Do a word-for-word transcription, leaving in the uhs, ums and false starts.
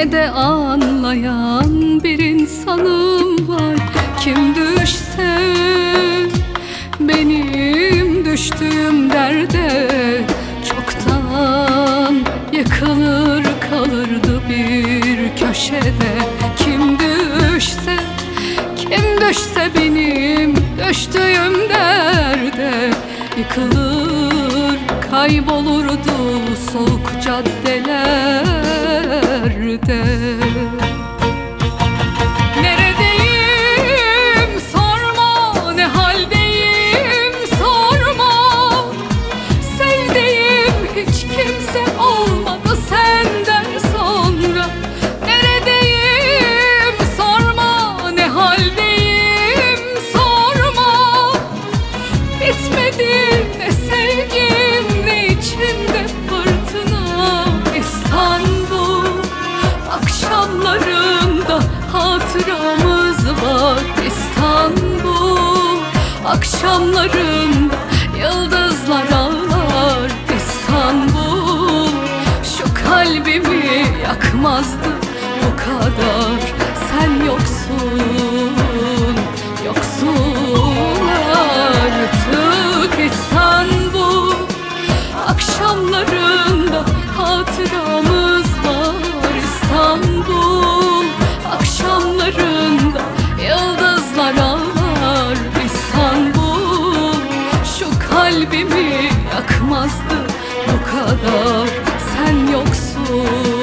ne de anlayan bir insanım var. Kim düşse benim düştüğüm derde çoktan yıkılır kalırdı bir köşede. Kim düşse, kim düşse benim düştüğüm derde yıkılır kaybolurdu soğuk caddelerde. Neredeyim sorma, ne haldeyim sorma. Sevdiğim hiç kimse olmadı senden sonra. Neredeyim sorma, ne haldeyim sorma. Bitmedi ne sevgim ne içimde fırtına. İstanbul akşamlarında hatıramız var. İstanbul akşamlarında yıldızlar ağlar. İstanbul şu kalbimi yakmazdı bu kadar. Sen yoksun, yoksun artık. İstanbul akşamlarında hatıramız var. İstanbul akşamlarında yıldızlar ağlar. İstanbul şu kalbimi yakmazdı bu kadar. Sen yoksun.